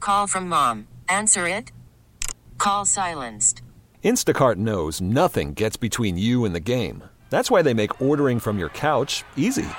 call from mom. Answer it. Call silenced. Instacart knows nothing gets between you and the game. That's why they make ordering from your couch easy.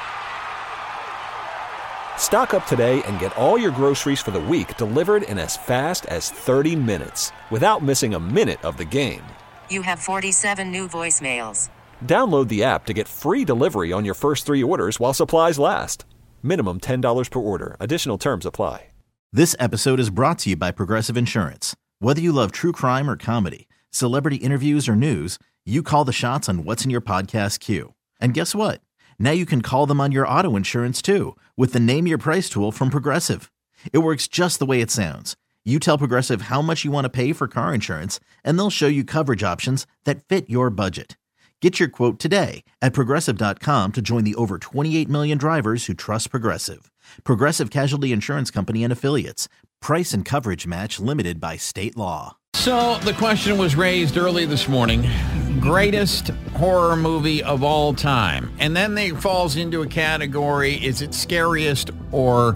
Stock up today and get all your groceries for the week delivered in as fast as 30 minutes without missing a minute of the game. You have 47 new voicemails. Download the app to get free delivery on your first 3 orders while supplies last. Minimum $10 per order. Additional terms apply. This episode is brought to you by Progressive Insurance. Whether you love true crime or comedy, celebrity interviews or news, you call the shots on what's in your podcast queue. And guess what? Now you can call them on your auto insurance too with the Name Your Price tool from Progressive. It works just the way it sounds. You tell Progressive how much you want to pay for car insurance, and they'll show you coverage options that fit your budget. Get your quote today at Progressive.com to join the over 28 million drivers who trust Progressive. Progressive Casualty Insurance Company and Affiliates. Price and coverage match limited by state law. So the question was raised early this morning, greatest horror movie of all time. And then it falls into a category, is it scariest or...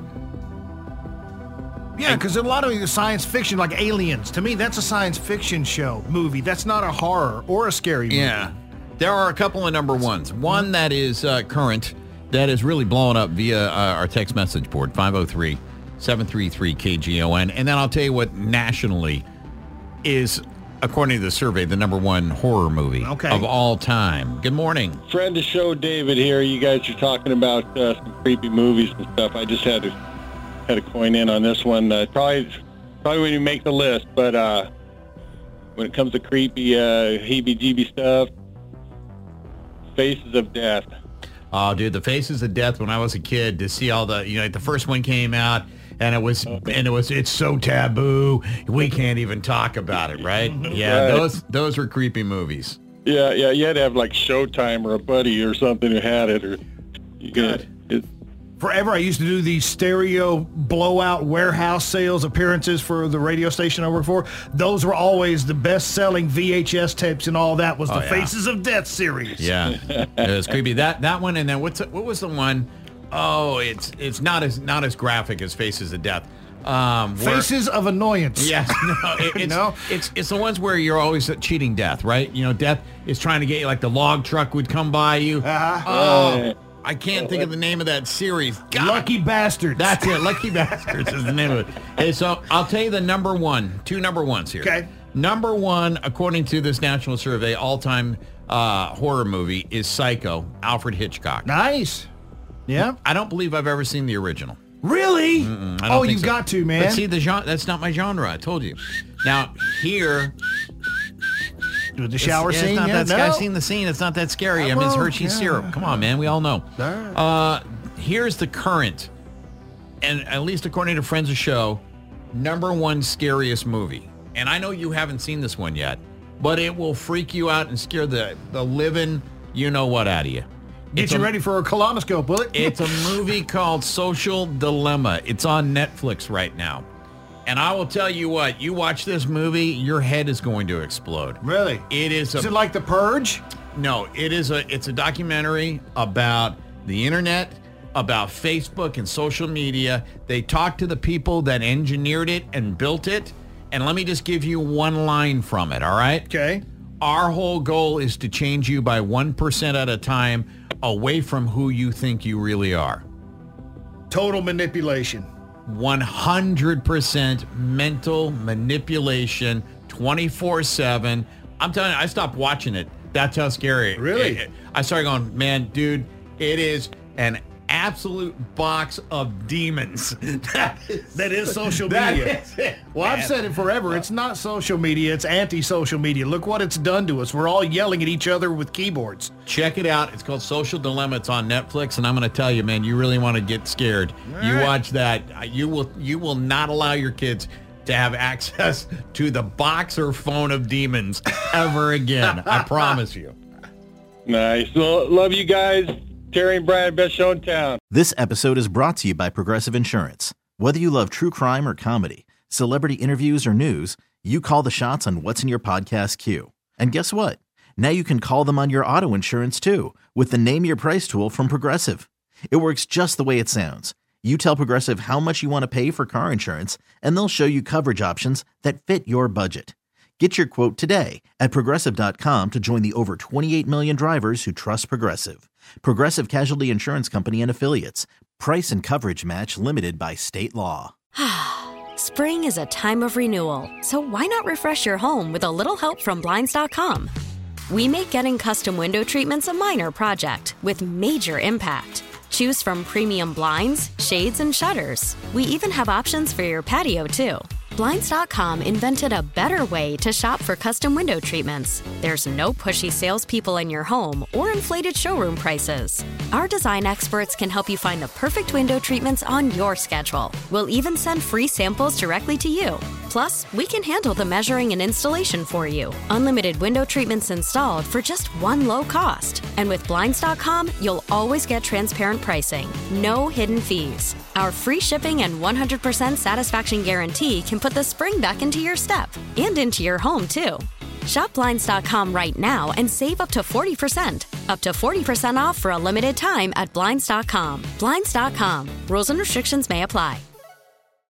Yeah, because a lot of science fiction, like Aliens, to me, that's a science fiction movie. That's not a horror or a scary movie. Yeah. There are a couple of number ones. One that is current, that is really blowing up via our text message board, 503-733-KGON. And then I'll tell you what nationally is, according to the survey, the number one horror movie of all time. Good morning. Friend of the show, David here. You guys are talking about some creepy movies and stuff. I just had to coin in on this one. Probably when you make the list, but when it comes to creepy heebie-jeebie stuff, Faces of Death. Oh, dude, the Faces of Death. When I was a kid, to see all the, the first one came out, and it's so taboo. We can't even talk about it, right? Yeah, right. Those were creepy movies. Yeah. You had to have like Showtime or a buddy or something who had it, or Forever, I used to do these stereo blowout warehouse sales appearances for the radio station I work for. Those were always the best-selling VHS tapes, and all that was the Faces of Death series. Yeah, it was creepy. That one, and then what was the one? Oh, it's not as graphic as Faces of Death. Faces of Annoyance. Yes, it's the ones where you're always cheating death, right? Death is trying to get you, like the log truck would come by you. I can't think of the name of that series. God. Lucky Bastards. That's it. Lucky Bastards is the name of it. Hey, so I'll tell you the number one, two number ones here. Okay. Number one, according to this national survey, all-time horror movie is Psycho, Alfred Hitchcock. Nice. Yeah. I don't believe I've ever seen the original. Really? Oh, you've got to, man. But see, that's not my genre. I told you. Now, here... With the shower scene? I've seen the scene. It's not that scary. I mean, it's Hershey syrup. Come on, man. We all know. Here's the current, and at least according to friends of the show, number one scariest movie. And I know you haven't seen this one yet, but it will freak you out and scare the living you-know-what out of you. Get you ready for a colonoscope, will it? It's a movie called Social Dilemma. It's on Netflix right now. And I will tell you what, you watch this movie, your head is going to explode. Really? Is it like The Purge? No, it's a documentary about the internet, about Facebook and social media. They talk to the people that engineered it and built it. And let me just give you one line from it, all right? Okay. Our whole goal is to change you by 1% at a time away from who you think you really are. Total manipulation. 100% mental manipulation, 24/7. I'm telling you, I stopped watching it. That's how scary. Really? I started going, man, dude, it is an absolute box of demons. That is social media. Well, I've said it forever. It's not social media. It's anti-social media. Look what it's done to us. We're all yelling at each other with keyboards. Check it out. It's called Social Dilemma. It's on Netflix, and I'm going to tell you, man, you really want to get scared. All you right. watch that. You will not allow your kids to have access to the box or phone of demons ever again. I promise you. Nice. Well, love you guys. Terry and Brad, best show in town. This episode is brought to you by Progressive Insurance. Whether you love true crime or comedy, celebrity interviews or news, you call the shots on what's in your podcast queue. And guess what? Now you can call them on your auto insurance too with the Name Your Price tool from Progressive. It works just the way it sounds. You tell Progressive how much you want to pay for car insurance, and they'll show you coverage options that fit your budget. Get your quote today at Progressive.com to join the over 28 million drivers who trust Progressive. Progressive Casualty Insurance Company and Affiliates. Price and coverage match limited by state law. Spring is a time of renewal, so why not refresh your home with a little help from Blinds.com? We make getting custom window treatments a minor project with major impact. Choose from premium blinds, shades, and shutters. We even have options for your patio, too. Blinds.com invented a better way to shop for custom window treatments. There's no pushy salespeople in your home or inflated showroom prices. Our design experts can help you find the perfect window treatments on your schedule. We'll even send free samples directly to you. Plus, we can handle the measuring and installation for you. Unlimited window treatments installed for just one low cost. And with Blinds.com, you'll always get transparent pricing. No hidden fees. Our free shipping and 100% satisfaction guarantee can put the spring back into your step and into your home, too. Shop Blinds.com right now and save up to 40%. Up to 40% off for a limited time at Blinds.com. Blinds.com. Rules and restrictions may apply.